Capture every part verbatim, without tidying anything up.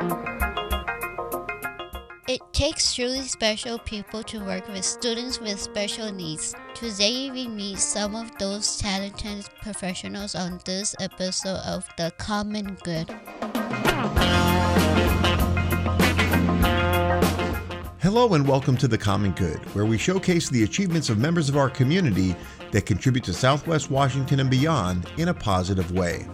It takes truly special people to work with students with special needs. Today we meet some of those talented professionals on this episode of The Common Good. Hello and welcome to The Common Good, where we showcase the achievements of members of our community that contribute to Southwest Washington and beyond in a positive way.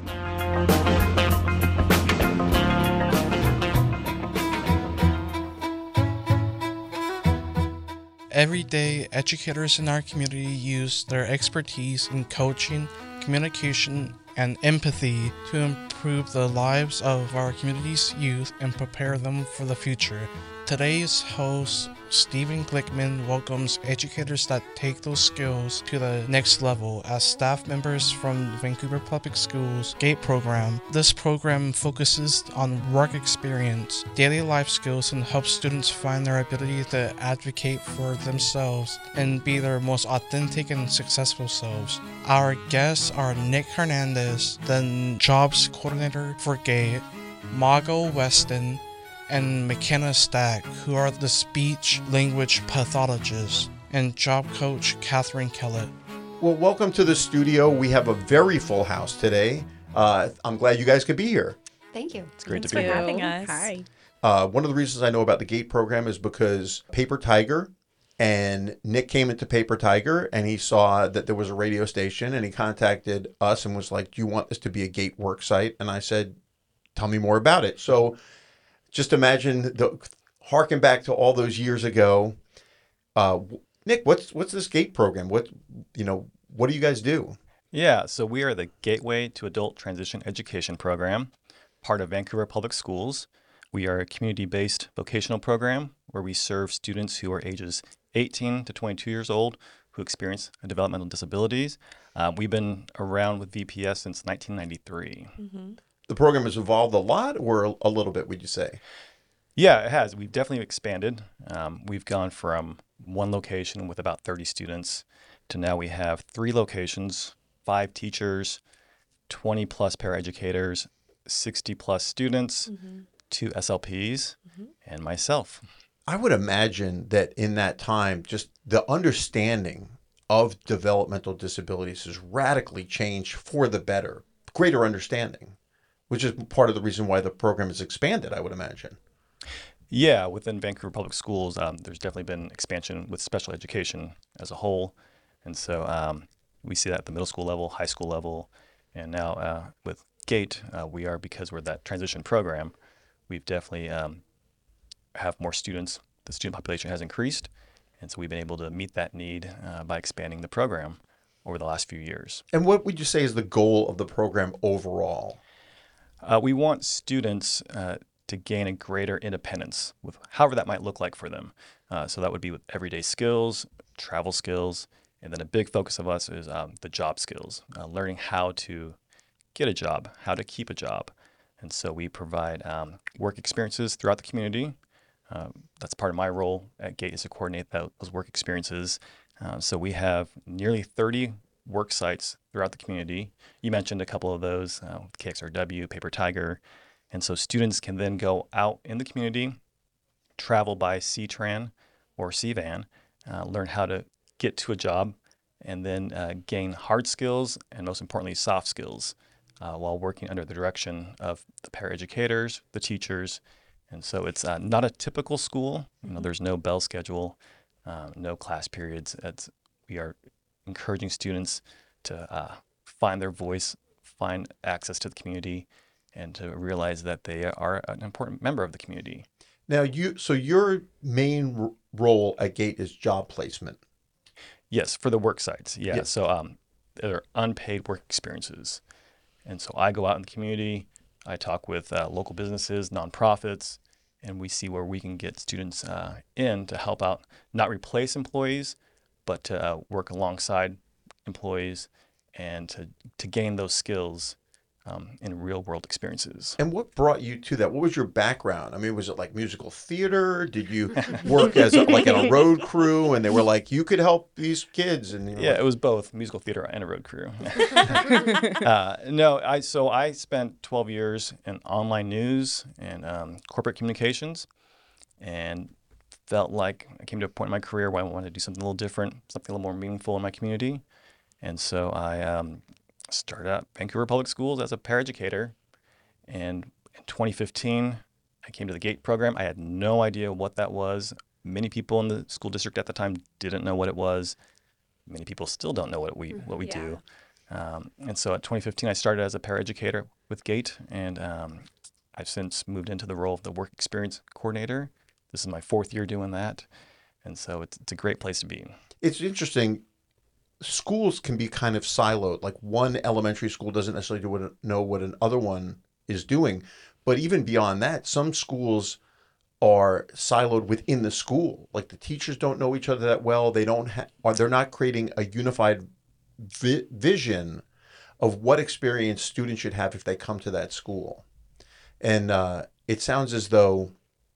Every day, educators in our community use their expertise in coaching, communication, and empathy to improve the lives of our community's youth and prepare them for the future. Today's host, Stephen Glickman, welcomes educators that take those skills to the next level as staff members from the Vancouver Public Schools GATE program. This program focuses on work experience, daily life skills, and helps students find their ability to advocate for themselves and be their most authentic and successful selves. Our guests are Nick Hernandez, the Jobs Coordinator for GATE, Margot Weston, and McKenna Stack, who are the speech language pathologists, and job coach Catherine Kellett. Well, welcome to the studio. We have a very full house today. Uh, I'm glad you guys could be here. Thank you. It's great Thanks to be for here. having us. Hi. Uh, one of the reasons I know about the GATE program is because Paper Tiger and Nick came into Paper Tiger and he saw that there was a radio station and he contacted us and was like, do you want this to be a GATE work site? And I said, tell me more about it. So just imagine, the harken back to all those years ago. Uh, Nick, what's what's this GATE program? What you know, what do you guys do? Yeah, so we are the Gateway to Adult Transition Education program, part of Vancouver Public Schools. We are a community-based vocational program where we serve students who are ages eighteen to twenty-two years old who experience developmental disabilities. Uh, we've been around with V P S since nineteen ninety-three. Mm-hmm. The program has evolved a lot, or a little bit, would you say? Yeah, it has. We've definitely expanded. Um, we've gone from one location with about thirty students to now we have three locations, five teachers, twenty plus paraeducators, sixty plus students, Mm-hmm. two S L Ps, Mm-hmm. and myself. I would imagine that in that time, just the understanding of developmental disabilities has radically changed for the better, greater understanding, which is part of the reason why the program has expanded, I would imagine. Yeah, within Vancouver Public Schools, um, there's definitely been expansion with special education as a whole. And so um, we see that at the middle school level, high school level, and now uh, with GATE, uh, we are, because we're that transition program, we've definitely um, have more students. The student population has increased, and so we've been able to meet that need uh, by expanding the program over the last few years. And what would you say is the goal of the program overall? Uh, we want students uh, to gain a greater independence, with however that might look like for them. Uh, so that would be with everyday skills, travel skills, and then a big focus of us is um, the job skills, uh, learning how to get a job, how to keep a job. And so we provide um, work experiences throughout the community. Uh, that's part of my role at GATE, is to coordinate that, those work experiences. Uh, so we have nearly thirty work sites throughout the community. You mentioned a couple of those, uh, K X R W, Paper Tiger. And so students can then go out in the community, travel by C-Tran or C-Van, uh, learn how to get to a job, and then uh, gain hard skills and, most importantly, soft skills uh, while working under the direction of the paraeducators, the teachers. And so it's uh, not a typical school. You know, there's no bell schedule, uh, no class periods. It's, we are encouraging students to uh, find their voice, find access to the community, and to realize that they are an important member of the community. Now, you so your main r- role at GATE is job placement. Yes, for the work sites. Yeah, Yes. so um, they're unpaid work experiences. And so I go out in the community, I talk with uh, local businesses, nonprofits, and we see where we can get students uh, in to help out, not replace employees, but to uh, work alongside employees and to, to gain those skills um, in real world experiences. And what brought you to that? What was your background? I mean, was it like musical theater? Did you work as a, like in a road crew, and they were like, you could help these kids? And you were Yeah, like, it was both musical theater and a road crew. uh, no, I so I spent twelve years in online news and um, corporate communications, and felt like I came to a point in my career where I wanted to do something a little different, something a little more meaningful in my community. And so I um, started at Vancouver Public Schools as a paraeducator. And in twenty fifteen, I came to the GATE program. I had no idea what that was. Many people in the school district at the time didn't know what it was. Many people still don't know what we what we Yeah. do. Um, and so at twenty fifteen, I started as a paraeducator with GATE, and um, I've since moved into the role of the work experience coordinator. This is my fourth year doing that. And so it's, it's a great place to be. it's interesting. Schools can be kind of siloed. Like one elementary school doesn't necessarily do what, know what another one is doing. But even beyond that, some schools are siloed within the school. Like the teachers don't know each other that well. They don't ha- or they're not creating a unified vi- vision of what experience students should have if they come to that school. And uh, it sounds as though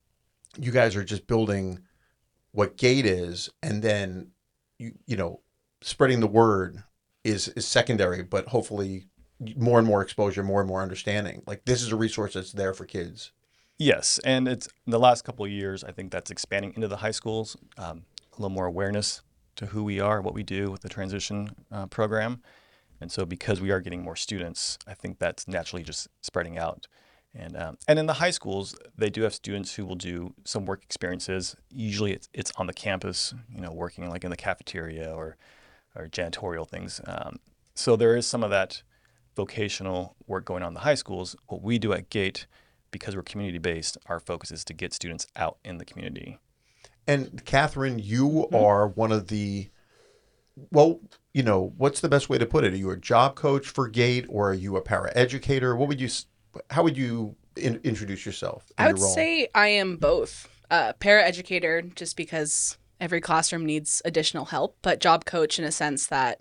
you guys are just building what GATE is, and then you you know spreading the word is is secondary, but hopefully more and more exposure, more and more understanding. Like this is a resource that's there for kids. Yes, and it's in the last couple of years, I think that's expanding into the high schools, um, a little more awareness to who we are, what we do with the transition uh, program. And so because we are getting more students, I think that's naturally just spreading out. And um, and in the high schools, they do have students who will do some work experiences. Usually it's it's on the campus, you know, working like in the cafeteria or, or janitorial things. Um, so there is some of that vocational work going on in the high schools. What we do at GATE, because we're community-based, our focus is to get students out in the community. And Catherine, you are one of the, well, you know, what's the best way to put it? Are you a job coach for GATE, or are you a paraeducator? What would you, s- how would you in, introduce yourself in I your would role? say I am both. Uh, paraeducator, just because every classroom needs additional help, but job coach in a sense that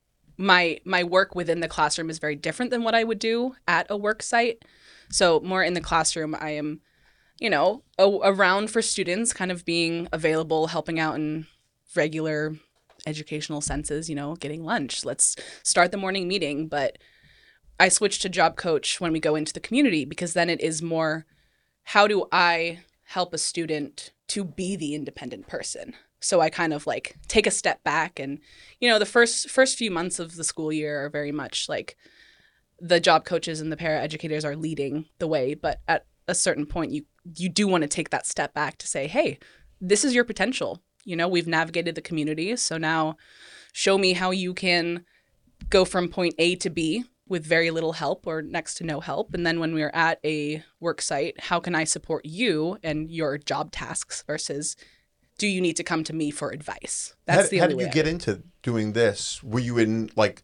my my work within the classroom is very different than what I would do at a work site. So more in the classroom, I am, you know, a- around for students, kind of being available, helping out in regular educational senses, you know, getting lunch. Let's start the morning meeting. But I switched to job coach when we go into the community, because then it is more, how do I help a student to be the independent person? So I kind of like take a step back, and, you know, the first first few months of the school year are very much like the job coaches and the paraeducators are leading the way. But at a certain point, you you do want to take that step back to say, hey, this is your potential. You know, we've navigated the community. So now show me how you can go from point A to B with very little help or next to no help. And then when we're at a work site, how can I support you and your job tasks versus do you need to come to me for advice? That's how, the how only did you way I get would- into doing this? Were you in like,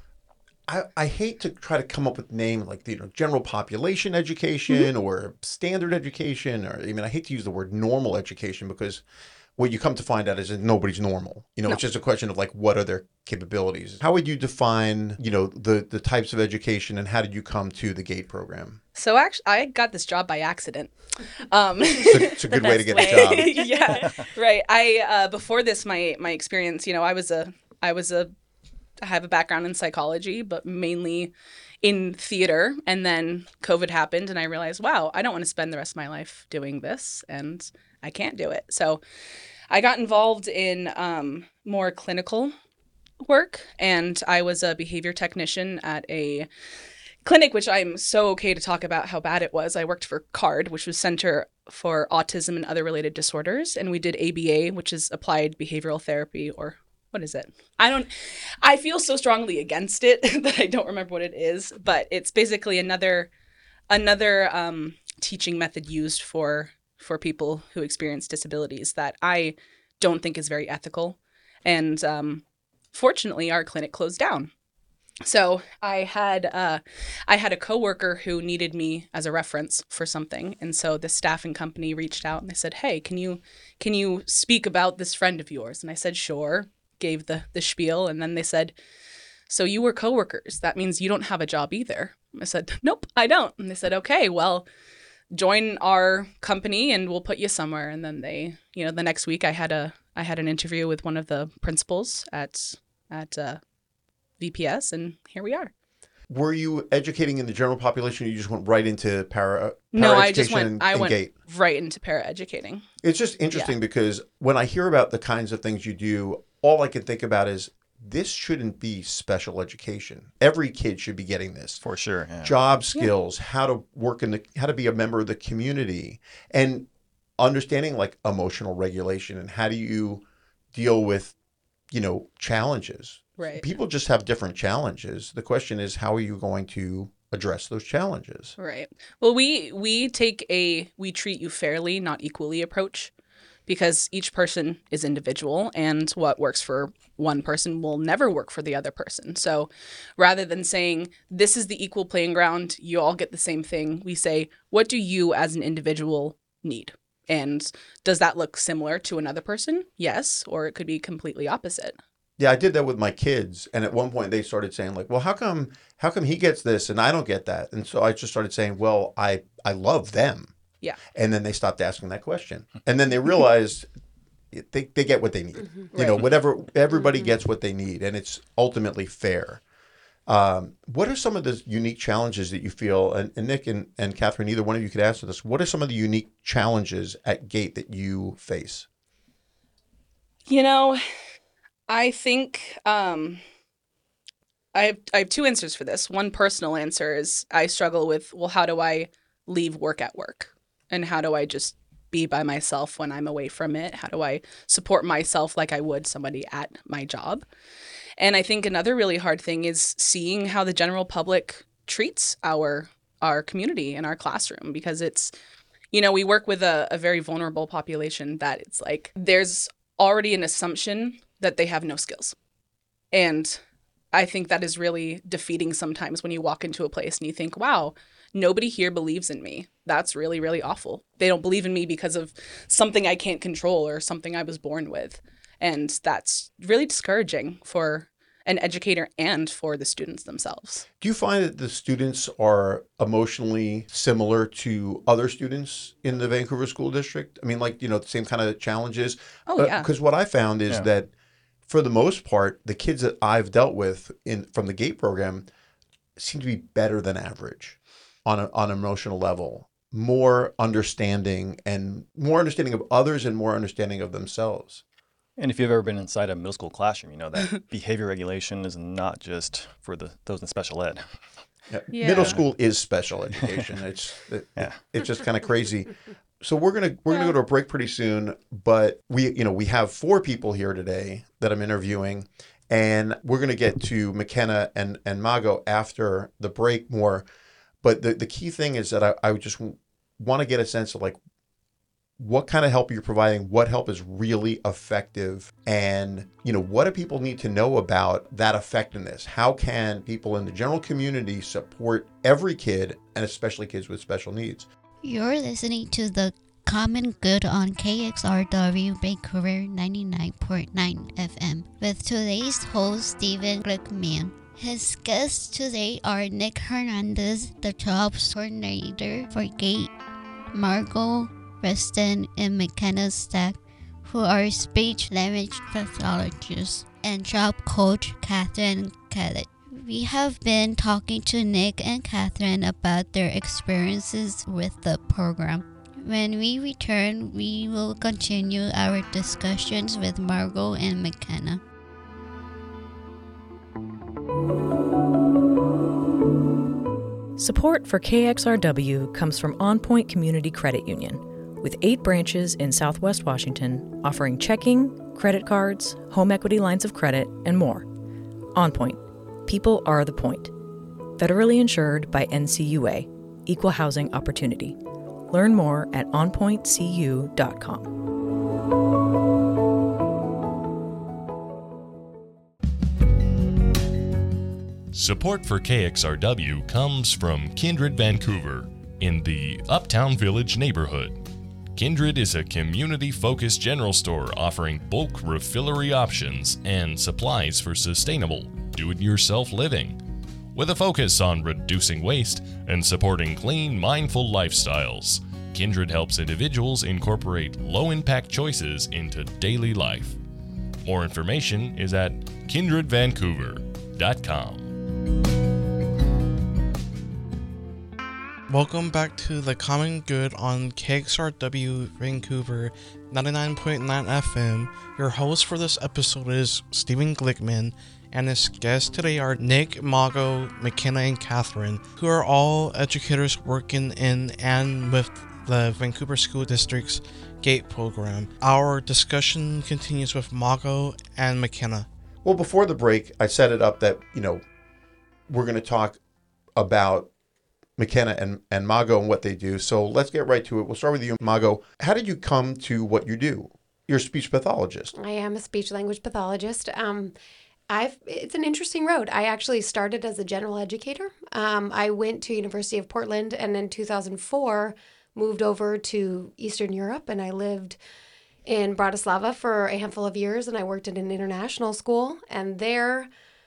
I, I hate to try to come up with name like, you know, general population education or standard education, or I mean, I hate to use the word normal education, because what you come to find out is that nobody's normal. You know, No. it's just a question of like, what are their capabilities? How would you define, you know, the, the types of education, and how did you come to the GATE program? So actually, I got this job by accident. Um, It's a, it's a good way to get a job. yeah, right. I uh, before this, my my experience, you know, I was a I was a I have a background in psychology, but mainly in theater. And then COVID happened, and I realized, wow, I don't want to spend the rest of my life doing this, and I can't do it. So I got involved in um, more clinical work, and I was a behavior technician at a clinic, which I'm so okay to talk about how bad it was. I worked for CARD, which was Center for Autism and Other Related Disorders, and we did A B A, which is Applied Behavioral Therapy, or what is it? I don't, I feel so strongly against it that I don't remember what it is, but it's basically another, another um, teaching method used for for people who experience disabilities that I don't think is very ethical. And um, fortunately, our clinic closed down. So I had uh, I had a coworker who needed me as a reference for something, and so the staffing company reached out and they said, "Hey, can you can you speak about this friend of yours?" And I said, "Sure." Gave the the spiel, and then they said, so you were coworkers. That means you don't have a job either. I said, nope, I don't. And they said, okay, well, join our company and we'll put you somewhere. And then they, you know, the next week I had a, I had an interview with one of the principals at, at uh, V P S, and here we are. Were you educating in the general population, or you just went right into para? No, I just went. And, I and went GATE? right into paraeducating. It's just interesting yeah. because when I hear about the kinds of things you do, all I can think about is this shouldn't be special education. Every kid should be getting this. For sure. Yeah. Job skills, yeah. how to work in the, how to be a member of the community, and understanding like emotional regulation and how do you deal with, you know, challenges. Right. People just have different challenges. The question is, how are you going to address those challenges? Right. Well, we we take a we treat you fairly, not equally approach, because each person is individual, and what works for one person will never work for the other person. So rather than saying, this is the equal playing ground, you all get the same thing, we say, what do you as an individual need? And does that look similar to another person? Yes. Or it could be completely opposite. Yeah, I did that with my kids. And at one point they started saying like, well, how come how come he gets this and I don't get that? And so I just started saying, well, I, I love them. Yeah. And then they stopped asking that question. And then they realized they, they get what they need. Mm-hmm. You right. know, whatever, everybody mm-hmm. gets what they need. And it's ultimately fair. Um, what are some of the unique challenges that you feel, and, and Nick and, and Catherine, either one of you could answer this. What are some of the unique challenges at GATE that you face? You know, I think um, I have I have two answers for this. One personal answer is I struggle with, well, how do I leave work at work? And how do I just be by myself when I'm away from it? How do I support myself like I would somebody at my job? And I think another really hard thing is seeing how the general public treats our our community and our classroom, because it's, you know, we work with a, a very vulnerable population that it's like there's already an assumption that they have no skills. And I think that is really defeating sometimes when you walk into a place and you think, wow, nobody here believes in me. That's really, really awful. They don't believe in me because of something I can't control or something I was born with. And that's really discouraging for an educator and for the students themselves. Do you find that the students are emotionally similar to other students in the Vancouver School District? I mean, like, you know, the same kind of challenges? Oh, yeah. Because uh, what I found is yeah. that for the most part, the kids that I've dealt with in from the GATE program seem to be better than average on a, on an emotional level. More understanding and more understanding of others and more understanding of themselves. And if you've ever been inside a middle school classroom, you know that behavior regulation is not just for the those in special ed. Yeah. Yeah. Middle school is special education. It's it, yeah. it's just kind of crazy. So we're gonna we're gonna go to a break pretty soon, but we you know we have four people here today that I'm interviewing, and we're gonna get to McKenna and and Mago after the break more. But the the key thing is that I I just want to get a sense of like, what kind of help you're providing, what help is really effective, and, you know, what do people need to know about that effectiveness? How can people in the general community support every kid, and especially kids with special needs? You're listening to The Common Good on K X R W Vancouver ninety-nine point nine F M with today's host, Stephen Glickman. His guests today are Nick Hernandez, the Jobs Coordinator for GATE, Margot Reston and McKenna Stack, who are speech language pathologists, and job coach Catherine Kellett. We have been talking to Nick and Catherine about their experiences with the program. When we return, we will continue our discussions with Margot and McKenna. Support for K X R W comes from On Point Community Credit Union, with eight branches in Southwest Washington offering checking, credit cards, home equity lines of credit, and more. On Point. People are the point. Federally insured by N C U A, Equal Housing Opportunity. Learn more at on point c u dot com. Support for K X R W comes from Kindred Vancouver in the Uptown Village neighborhood. Kindred is a community-focused general store offering bulk refillery options and supplies for sustainable, do-it-yourself living. With a focus on reducing waste and supporting clean, mindful lifestyles, Kindred helps individuals incorporate low-impact choices into daily life. More information is at kindred vancouver dot com. Welcome back to The Common Good on K X R W Vancouver ninety-nine point nine F M. Your host for this episode is Stephen Glickman, and his guests today are Nick, Mago, McKenna, and Catherine, who are all educators working in and with the Vancouver School District's GATE program. Our discussion continues with Mago and McKenna. Well, before the break, I set it up that, you know, we're going to talk about McKenna and, and Mago and what they do. So let's get right to it. We'll start with you, Mago. How did you come to what you do? You're a speech pathologist. I am a speech language pathologist. Um, I've it's an interesting road. I actually started as a general educator. Um, I went to University of Portland, and in two thousand four moved over to Eastern Europe, and I lived in Bratislava for a handful of years, and I worked at an international school, and there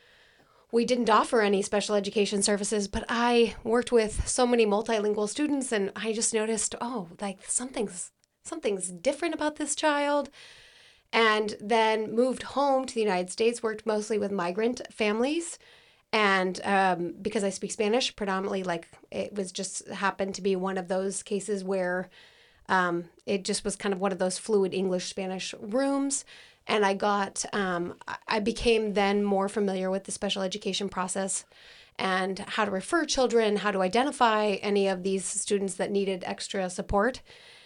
we didn't offer any special education services, but I worked with so many multilingual students, and I just noticed, oh, like something's something's different about this child. And then moved home to the United States, worked mostly with migrant families. And um, because I speak Spanish predominantly, like it was just happened to be one of those cases where um, it just was kind of one of those fluid English-Spanish rooms. And I got, um, I became then more familiar with the special education process and how to refer children, how to identify any of these students that needed extra support.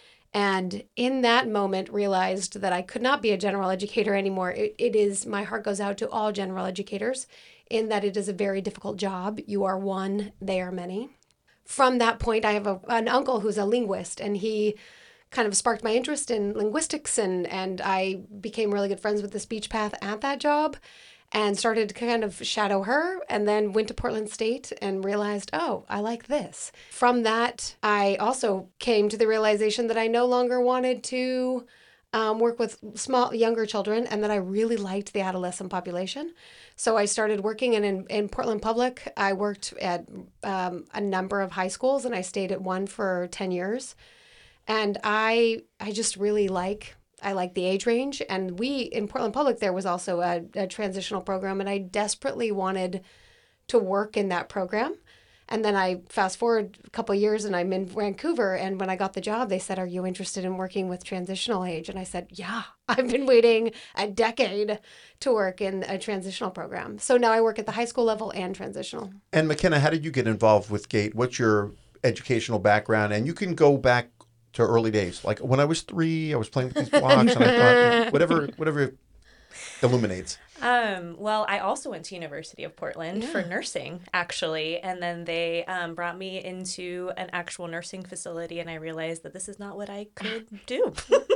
And in that moment, realized that I could not be a general educator anymore. It, it is, my heart goes out to all general educators in that it is a very difficult job. You are one, they are many. From that point, I have a, an uncle who's a linguist, and he kind of sparked my interest in linguistics, and, and I became really good friends with the speech path at that job and started to kind of shadow her, and then went to Portland State and realized, oh, I like this. From that, I also came to the realization that I no longer wanted to um, work with small, younger children, and that I really liked the adolescent population. So I started working in, in, in Portland Public. I worked at um, a number of high schools, and I stayed at one for ten years. And I I just really like I like the age range. And we, in Portland Public, there was also a, a transitional program, and I desperately wanted to work in that program. And then I fast forward a couple of years, and I'm in Vancouver. And when I got the job, they said, "Are you interested in working with transitional age?" And I said, yeah, I've been waiting a decade to work in a transitional program. So now I work at the high school level and transitional. And McKenna, how did you get involved with GATE? What's your educational background? And you can go back to early days. Like when I was three, I was playing with these blocks, and I thought, you know, whatever, whatever illuminates. Um, well, I also went to University of Portland Yeah. for nursing, actually, and then they um, brought me into an actual nursing facility, and I realized that this is not what I could do.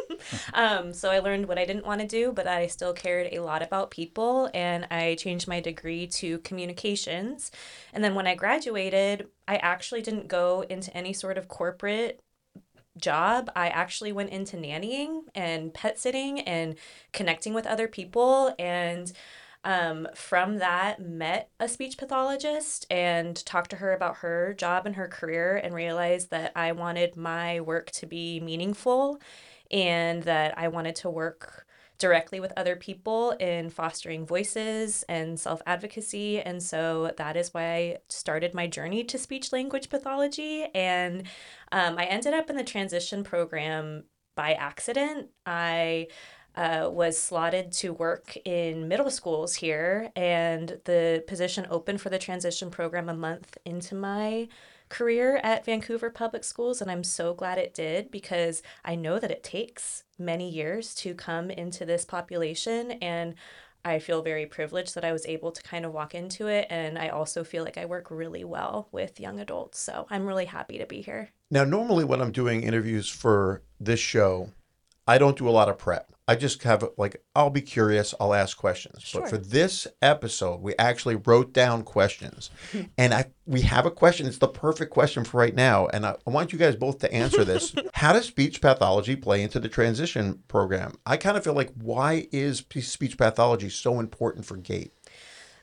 um, so I learned what I didn't want to do, but I still cared a lot about people, and I changed my degree to communications. And then when I graduated, I actually didn't go into any sort of corporate job. I actually went into nannying and pet sitting and connecting with other people, and um, from that met a speech pathologist and talked to her about her job and her career, and realized that I wanted my work to be meaningful and that I wanted to work directly with other people in fostering voices and self-advocacy. And so that is why I started my journey to speech language pathology. And um, I ended up in the transition program by accident. I uh, was slotted to work in middle schools here, and the position opened for the transition program a month into my career at Vancouver Public Schools, and I'm so glad it did, because I know that it takes many years to come into this population, and I feel very privileged that I was able to kind of walk into it, and I also feel like I work really well with young adults, so I'm really happy to be here. Now, normally when I'm doing interviews for this show, I don't do a lot of prep. I just have like, I'll be curious, I'll ask questions. Sure. But for this episode, we actually wrote down questions. And I we have a question. It's the perfect question for right now. And I, I want you guys both to answer this. How does speech pathology play into the transition program? I kind of feel like, why is speech pathology so important for GATE?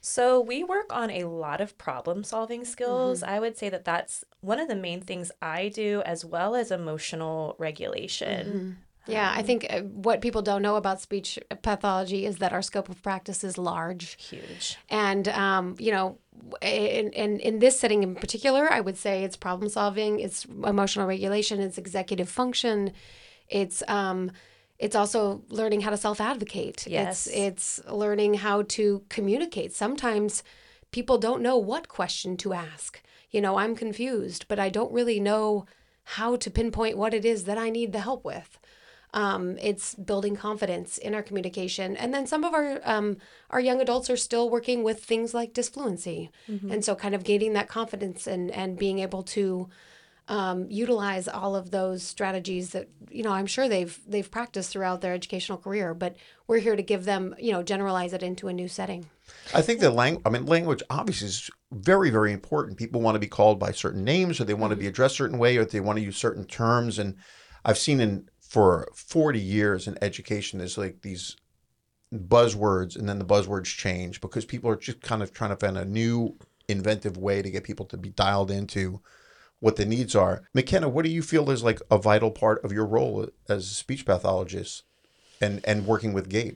So we work on a lot of problem solving skills. I would say that that's one of the main things I do, as well as emotional regulation. Yeah, I think uh, what people don't know about speech pathology is that our scope of practice is large. Huge. And, um, you know, in, in, in this setting in particular, I would say it's problem solving, it's emotional regulation, it's executive function, it's um, it's also learning how to self-advocate. Yes. It's, it's learning how to communicate. Sometimes people don't know what question to ask. You know, I'm confused, but I don't really know how to pinpoint what it is that I need the help with. Um, it's building confidence in our communication. And then some of our um, our young adults are still working with things like dysfluency. Mm-hmm. And so kind of gaining that confidence and, and being able to um, utilize all of those strategies that, you know, I'm sure they've they've practiced throughout their educational career, but we're here to give them, you know, generalize it into a new setting. I think the language, I mean, language obviously is very, very important. People want to be called by certain names, or they want to be addressed a certain way, or they want to use certain terms. And I've seen in for forty years in education, there's like these buzzwords, and then the buzzwords change because people are just kind of trying to find a new inventive way to get people to be dialed into what the needs are. McKenna, what do you feel is like a vital part of your role as a speech pathologist and, and working with GATE?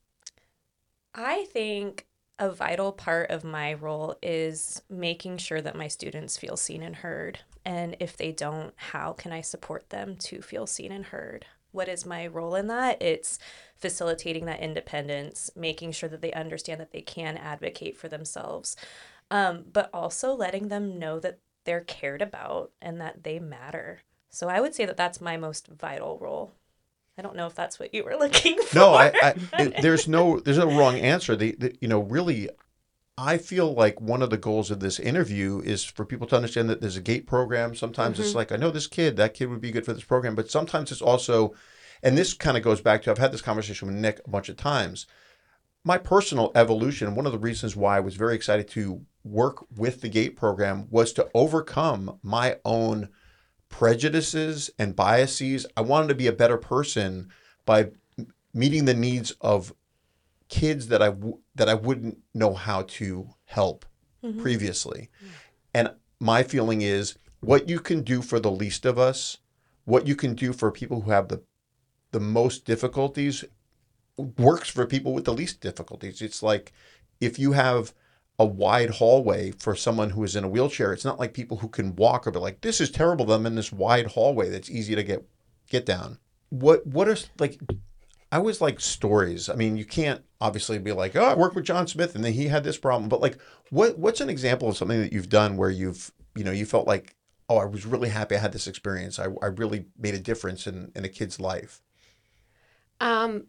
I think a vital part of my role is making sure that my students feel seen and heard. And if they don't, how can I support them to feel seen and heard? What is my role in that? It's facilitating that independence, making sure that they understand that they can advocate for themselves, um, but also letting them know that they're cared about and that they matter. So I would say that that's my most vital role. I don't know if that's what you were looking for. No, I, I it, there's no there's no wrong answer. The, the, you know, really, I feel like one of the goals of this interview is for people to understand that there's a GATE program. Sometimes mm-hmm. it's like, I know this kid, that kid would be good for this program. But sometimes it's also, and this kind of goes back to, I've had this conversation with Nick a bunch of times. My personal evolution, one of the reasons why I was very excited to work with the GATE program was to overcome my own prejudices and biases. I wanted to be a better person by meeting the needs of kids that I w- that I wouldn't know how to help mm-hmm. previously. Mm-hmm. And my feeling is what you can do for the least of us, what you can do for people who have the the most difficulties works for people with the least difficulties. It's like if you have a wide hallway for someone who is in a wheelchair, it's not like people who can walk or be like, this is terrible, them in this wide hallway that's easy to get get down. What what are like I always like stories. I mean, you can't obviously be like, oh, I worked with John Smith and then he had this problem. But like what what's an example of something that you've done where you've, you know, you felt like, oh, I was really happy I had this experience. I I really made a difference in, in a kid's life. Um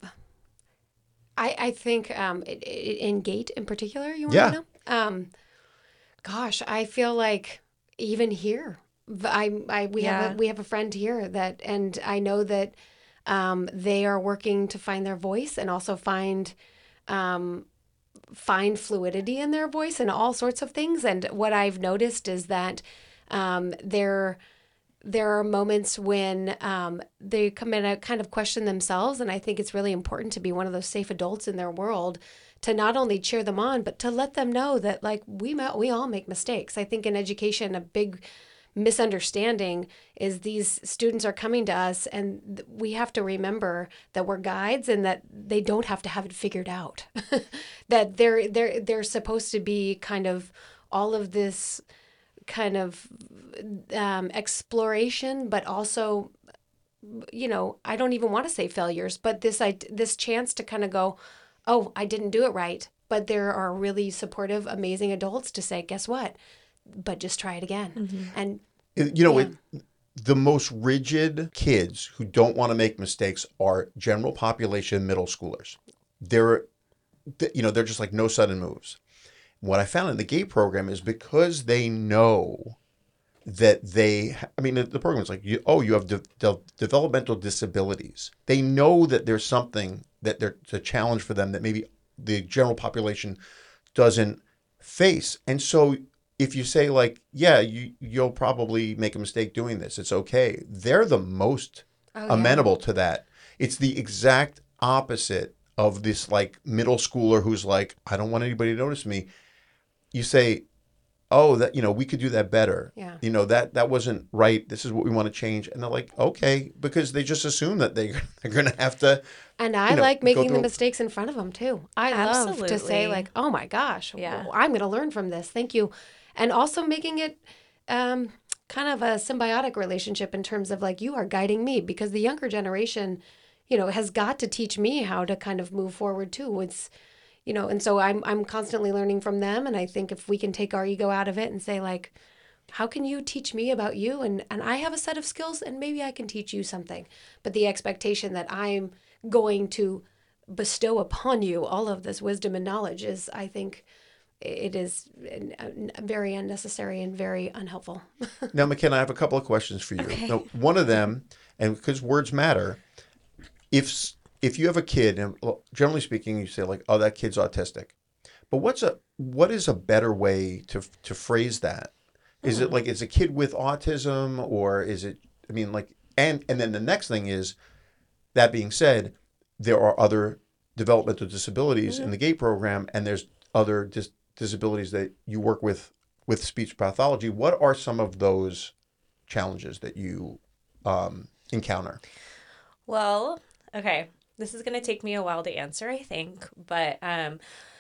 I I think um in GATE in particular, you want yeah. to know? Um, gosh, I feel like even here, I, I we yeah. have a, we have a friend here that, and I know that um, they are working to find their voice and also find um, find fluidity in their voice and all sorts of things. And what I've noticed is that um, they're there are moments when um, they come in and kind of question themselves. And I think it's really important to be one of those safe adults in their world to not only cheer them on, but to let them know that like we we all make mistakes. I think in education, a big misunderstanding is these students are coming to us and we have to remember that we're guides and that they don't have to have it figured out. That they're, they're, they're supposed to be kind of all of this kind of um, exploration, but also, you know, I don't even want to say failures, but this I, this chance to kind of go, oh, I didn't do it right. But there are really supportive, amazing adults to say, guess what? But just try it again. Mm-hmm. And you know, yeah. it, the most rigid kids who don't want to make mistakes are general population middle schoolers. They're, you know, they're just like no sudden moves. What I found in the GATE program is because they know that they, I mean, the, the program is like, you, oh, you have de- de- developmental disabilities. They know that there's something that there's a challenge for them that maybe the general population doesn't face. And so if you say like, yeah, you, you'll probably make a mistake doing this, it's okay. They're the most oh, amenable yeah. to that. It's the exact opposite of this like middle schooler who's like, I don't want anybody to notice me. you say, oh, that, you know, we could do that better. Yeah. You know, that that wasn't right. This is what we want to change. And they're like, okay, because they just assume that they, they're going to have to. And I you know, like go making through- the mistakes in front of them too. I love to say Absolutely. like, oh my gosh, Yeah. w- I'm going to learn from this. Thank you. And also making it um, kind of a symbiotic relationship in terms of like, you are guiding me, because the younger generation, you know, has got to teach me how to kind of move forward too. It's, you know, and so I'm I'm constantly learning from them. And I think if we can take our ego out of it and say like, how can you teach me about you? And and I have a set of skills and maybe I can teach you something. But the expectation that I'm going to bestow upon you all of this wisdom and knowledge is, I think, it is very unnecessary and very unhelpful. Now, McKenna, I have a couple of questions for you. Okay. Now, one of them, and because words matter, if if you have a kid, and well, generally speaking, you say like, "Oh, that kid's autistic," but what's a what is a better way to to phrase that? Is it like, is a kid with autism, or is it? I mean, like, and and then the next thing is, that being said, there are other developmental disabilities in the GATE program, and there's other dis- disabilities that you work with with speech pathology. What are some of those challenges that you um, encounter? Well, okay. This is going to take me a while to answer, I think, but um,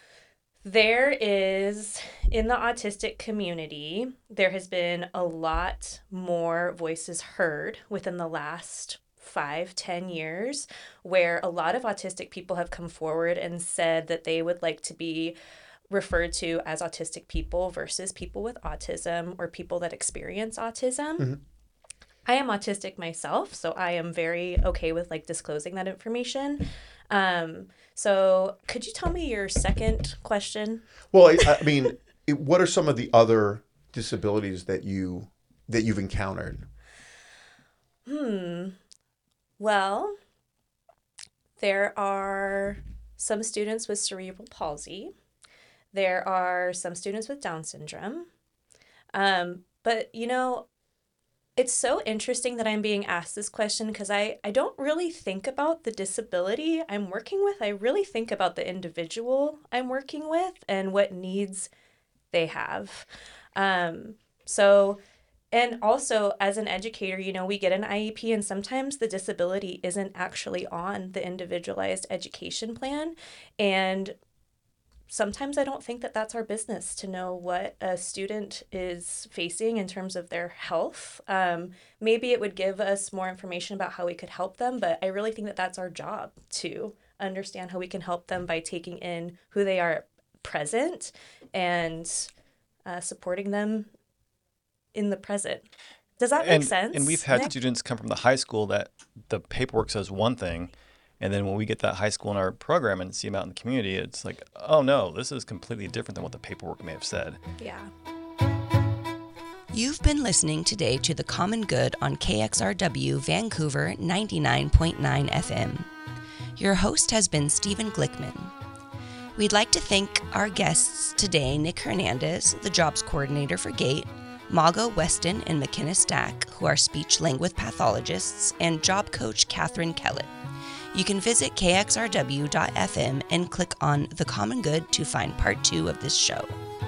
there is, in the autistic community, there has been a lot more voices heard within the last five, ten years, where a lot of autistic people have come forward and said that they would like to be referred to as autistic people versus people with autism or people that experience autism. Mm-hmm. I am autistic myself, so I am very okay with like disclosing that information. Um, so could you tell me your second question? Well, I, I mean, it, what are some of the other disabilities that you that you've encountered? Hmm. Well, there are some students with cerebral palsy. There are some students with Down syndrome. Um, but, you know, it's so interesting that I'm being asked this question because I, I don't really think about the disability I'm working with. I really think about the individual I'm working with and what needs they have. Um, so, and also as an educator, you know, we get an I E P and sometimes the disability isn't actually on the individualized education plan. And sometimes I don't think that that's our business to know what a student is facing in terms of their health. Um, maybe it would give us more information about how we could help them, but I really think that that's our job to understand how we can help them by taking in who they are present and uh, supporting them in the present. Does that make and, sense? And we've had Nick? students come from the high school that the paperwork says one thing, and then when we get that high school in our program and see them out in the community, it's like, oh no, this is completely different than what the paperwork may have said. Yeah. You've been listening today to The Common Good on K X R W Vancouver ninety-nine point nine F M. Your host has been Stephen Glickman. We'd like to thank our guests today, Nick Hernandez, the Jobs Coordinator for GATE, Margot Weston and McKenna Stack, who are speech-language pathologists, and job coach Catherine Kellett. You can visit K X R W dot F M and click on The Common Good to find part two of this show.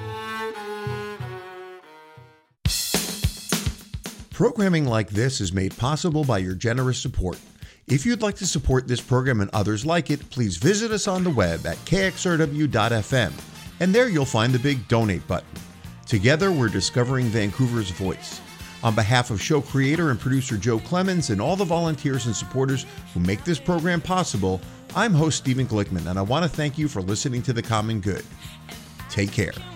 Programming like this is made possible by your generous support. If you'd like to support this program and others like it, please visit us on the web at K X R W dot F M, and there you'll find the big donate button. Together, we're discovering Vancouver's voice. On behalf of show creator and producer Joe Clemens and all the volunteers and supporters who make this program possible, I'm host Stephen Glickman, and I want to thank you for listening to The Common Good. Take care.